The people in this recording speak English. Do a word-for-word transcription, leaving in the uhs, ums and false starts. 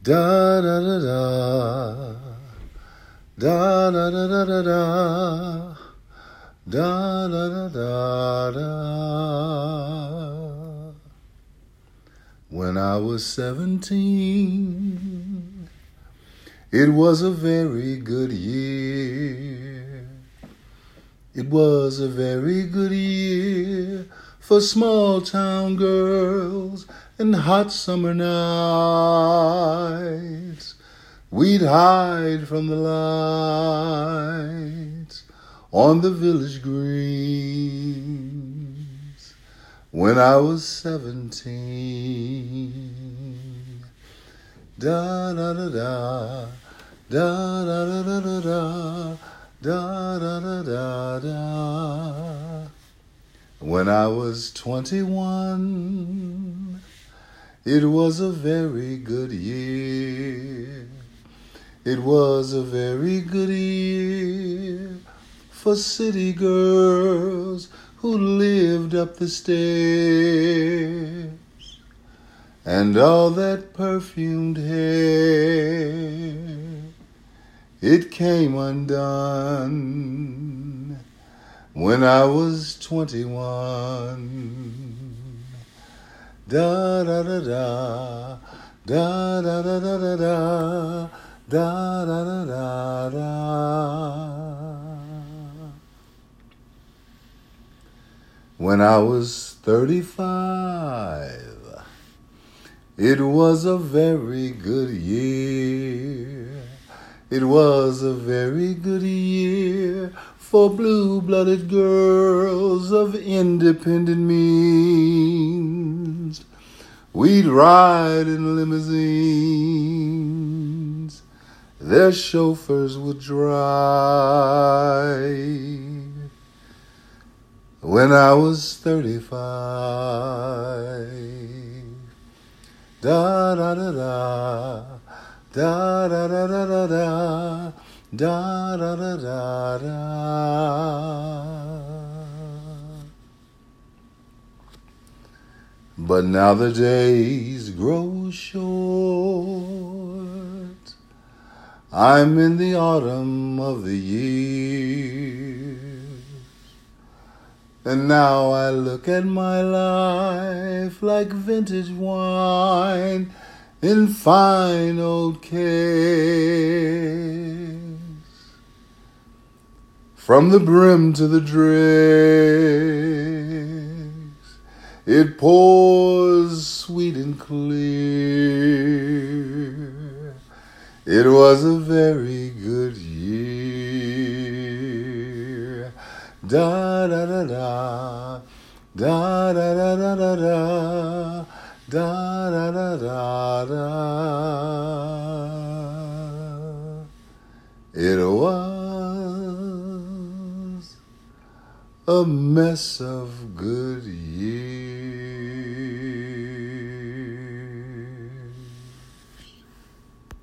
Da da da da. Da da da da da da. Da da da da da. When I was seventeen, it was a very good year. It was a very good year for small town girls and hot summer nights. We'd hide from the lights on the village greens when I was seventeen. Da da da da, da da da da da da, da da da da da. When I was twenty-one, it was a very good year. It was a very good year for city girls who lived up the stairs, and all that perfumed hair, it came undone when I was twenty-one. Da da da da, da da da da da da, da da da da da. When I was thirty-five, it was a very good year. It was a very good year for blue-blooded girls of independent means. We'd ride in limousines their chauffeurs would drive. When I was thirty-five, da da da da, da da da da da da, da da da da da. But now the days grow short. I'm in the autumn of the year, and now I look at my life like vintage wine in fine old case. From the brim to the dregs, it pours sweet and clear. It was a very good year. Da da da da, da da da da da da, da da da da da. It was a mess of good years.